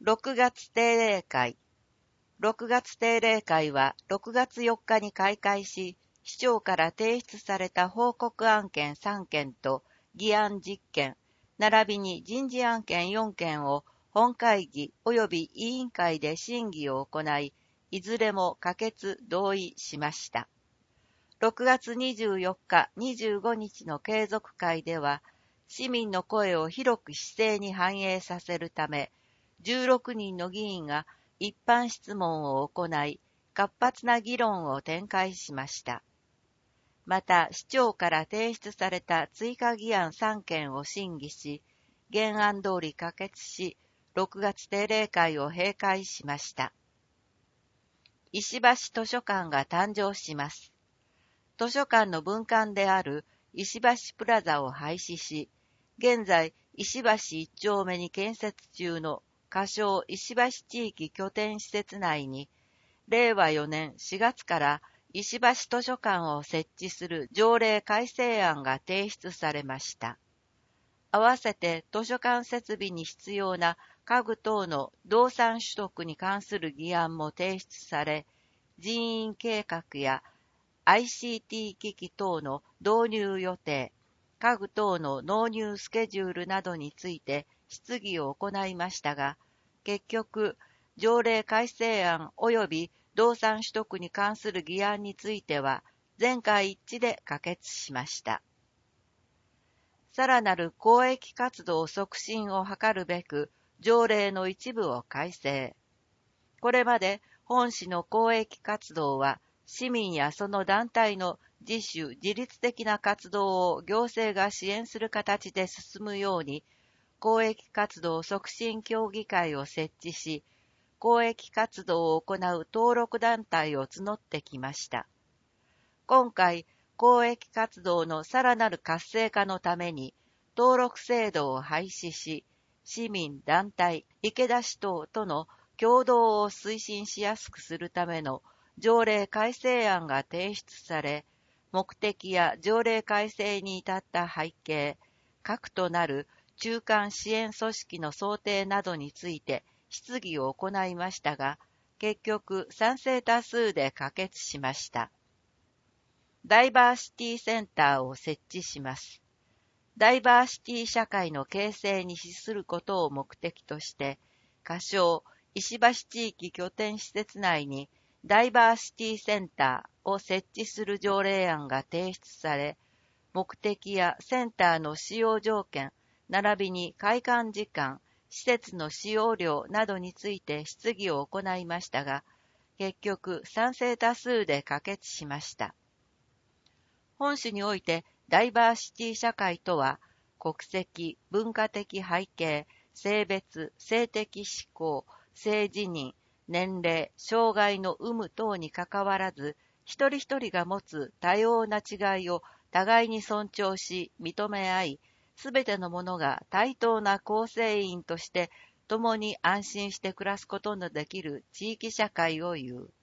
6月定例会。6月定例会は6月4日に開会し、市長から提出された報告案件3件と議案10件、並びに人事案件4件を本会議及び委員会で審議を行い、いずれも可決同意しました。6月24日、25日の継続会では、市民の声を広く市政に反映させるため、16人の議員が一般質問を行い、活発な議論を展開しました。また、市長から提出された追加議案3件を審議し、原案通り可決し、6月定例会を閉会しました。石橋図書館が誕生します。図書館の分館である石橋プラザを廃止し、現在、石橋1丁目に建設中の仮称石橋地域拠点施設内に、令和4年4月から石橋図書館を設置する条例改正案が提出されました。合わせて図書館設備に必要な家具等の動産取得に関する議案も提出され、人員計画やICT 機器等の導入予定、家具等の納入スケジュールなどについて質疑を行いましたが、結局、条例改正案及び動産取得に関する議案については、全会一致で可決しました。さらなる公益活動促進を図るべく、条例の一部を改正。これまで本市の公益活動は、市民やその団体の自主・自律的な活動を行政が支援する形で進むように、公益活動促進協議会を設置し、公益活動を行う登録団体を募ってきました。今回、公益活動のさらなる活性化のために、登録制度を廃止し、市民、団体、池田市等との共同を推進しやすくするための条例改正案が提出され、目的や条例改正に至った背景、核となる中間支援組織の想定などについて質疑を行いましたが、結局賛成多数で可決しました。ダイバーシティセンターを設置します。ダイバーシティ社会の形成に資することを目的として、仮称石橋地域拠点施設内にダイバーシティセンターを設置する条例案が提出され、目的やセンターの使用条件、並びに開館時間、施設の使用料などについて質疑を行いましたが、結局賛成多数で可決しました。本市においてダイバーシティ社会とは、国籍、文化的背景、性別、性的指向、性自認、年齢、障害の有無等にかかわらず、一人一人が持つ多様な違いを互いに尊重し、認め合い、すべてのものが対等な構成員として共に安心して暮らすことのできる地域社会を言う。